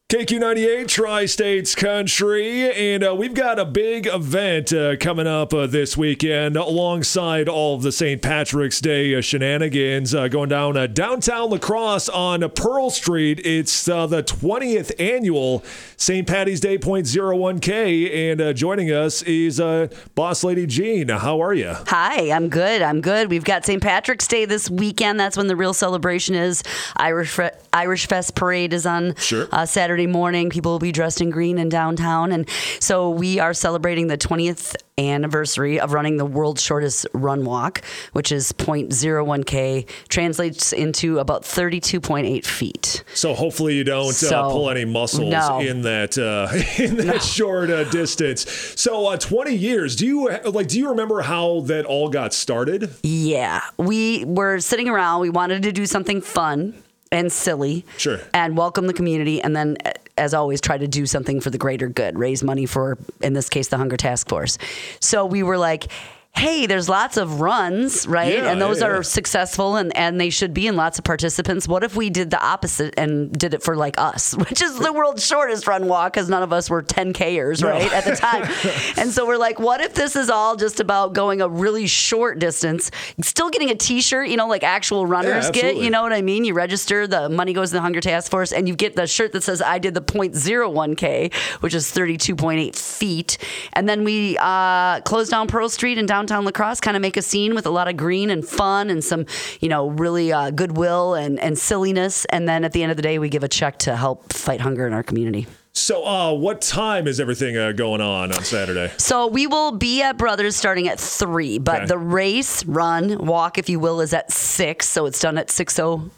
KQ98, Tri-States Country, and we've got a big event coming up this weekend alongside all of the St. Patrick's Day shenanigans going down downtown La Crosse on Pearl Street. It's the 20th annual St. Patty's Day .01K, and joining us is Boss Lady Jean. How are you? Hi, I'm good. We've got St. Patrick's Day this weekend. That's when the real celebration is. Irish Fest Parade is on Saturday morning. People will be dressed in green in downtown. And so we are celebrating the 20th anniversary of running the world's shortest run walk, which is .01K, translates into about 32.8 feet. So hopefully you don't pull any muscles in that short distance. So 20 years. Do you remember how that all got started? Yeah, we were sitting around. We wanted to do something fun and silly, and welcome the community, and then, as always, try to do something for the greater good, raise money for, in this case, the Hunger Task Force. So we were like, hey, there's lots of runs, right? Yeah, and those are successful and they should be, in lots of participants. What if we did the opposite and did it for like us, which is the world's shortest run walk, because none of us were 10Kers, right, at the time. And so we're like, what if this is all just about going a really short distance, still getting a T-shirt, like actual runners get, you know what I mean? You register, the money goes to the Hunger Task Force, and you get the shirt that says, I did the .01K, which is 32.8 feet. And then we close down Pearl Street and downtown La Crosse, kind of make a scene with a lot of green and fun and some, really goodwill and silliness. And then at the end of the day, we give a check to help fight hunger in our community. So what time is everything going on Saturday? So we will be at Brothers starting at 3, but the race, run, walk, if you will, is at 6. So it's done at 6:02.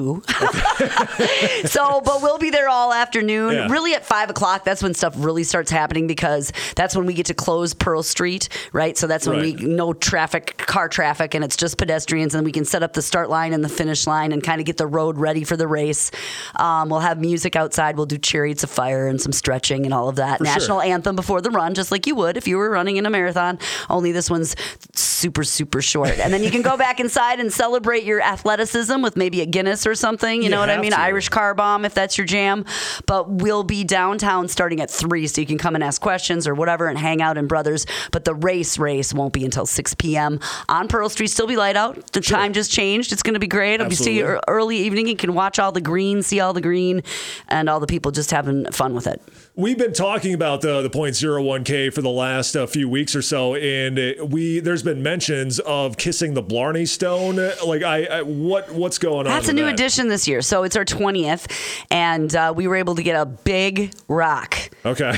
But we'll be there all afternoon. Yeah. Really at 5 o'clock, that's when stuff really starts happening, because that's when we get to close Pearl Street, right? So that's when we no car traffic, and it's just pedestrians, and we can set up the start line and the finish line and kind of get the road ready for the race. We'll have music outside. We'll do chariots of fire and some stretching and all of that. National anthem before the run, just like you would if you were running in a marathon, only this one's super, super short. And then you can go back inside and celebrate your athleticism with maybe a Guinness or something, you know what I mean? Irish car bomb, if that's your jam. But we'll be downtown starting at 3, so you can come and ask questions or whatever and hang out in Brothers. But the race won't be until 6 p.m. on Pearl Street. Still be light out. The time just changed. It's going to be great. It'll be early evening. You can watch all the green, see all the green, and all the people just having fun with it. We've been talking about the .01K for the last few weeks or so, and there's been mentions of kissing the Blarney Stone. What's going on? That's a new addition this year. So it's our 20th, and we were able to get a big rock. Okay.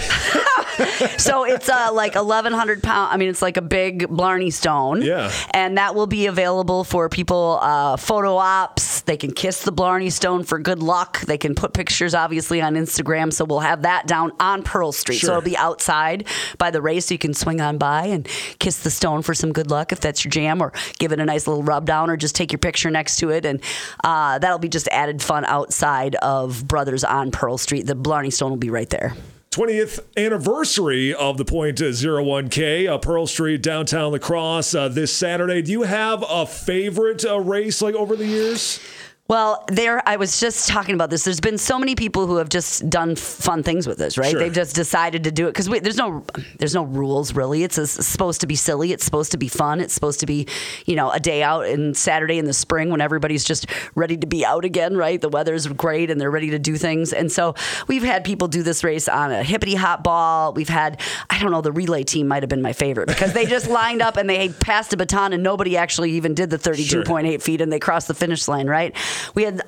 So it's 1,100 pounds. I mean, it's like a big Blarney Stone. Yeah. And that will be available for people, photo ops. They can kiss the Blarney Stone for good luck. They can put pictures, obviously, on Instagram. So we'll have that down on Pearl Street. So it'll be outside by the race, so you can swing on by and kiss the stone for some good luck if that's your jam, or give it a nice little rub down, or just take your picture next to it. And that'll be just added fun outside of Brothers on Pearl Street. The Blarney Stone will be right there. 20th anniversary of the .01K, Pearl Street, downtown La Crosse, this Saturday. Do you have a favorite race over the years? Well, I was just talking about this. There's been so many people who have just done fun things with this, right? Sure. They've just decided to do it because there's no rules really. It's supposed to be silly. It's supposed to be fun. It's supposed to be, a day out and Saturday in the spring when everybody's just ready to be out again, right? The weather's great and they're ready to do things. And so we've had people do this race on a hippity hop ball. We've had, the relay team might have been my favorite, because they just lined up and they passed a baton and nobody actually even did the 32.8 feet, and they crossed the finish line, right? We had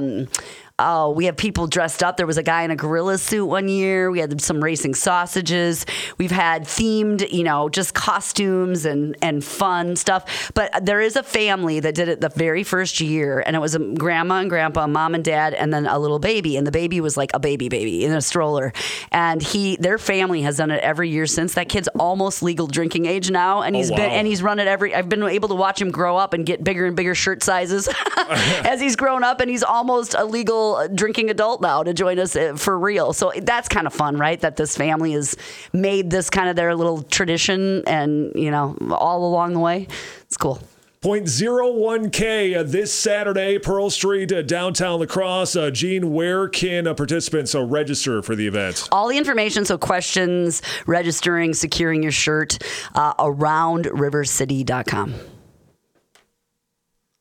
we have people dressed up. There was a guy in a gorilla suit one year. We had some racing sausages. We've had themed, just costumes and fun stuff. But there is a family that did it the very first year, and it was a grandma and grandpa, mom and dad, and then a little baby. And the baby was like a baby in a stroller. And their family has done it every year since. That kid's almost legal drinking age now, and he's run it I've been able to watch him grow up and get bigger and bigger shirt sizes as he's grown up, and he's almost a legal drinking adult now to join us for real. So that's kind of fun, right? That this family has made this kind of their little tradition, and all along the way, it's cool. 0.01K this Saturday, Pearl Street, downtown La Crosse. Gene, where can participants register for the event? All the information, so questions, registering, securing your shirt, around rivercity.com.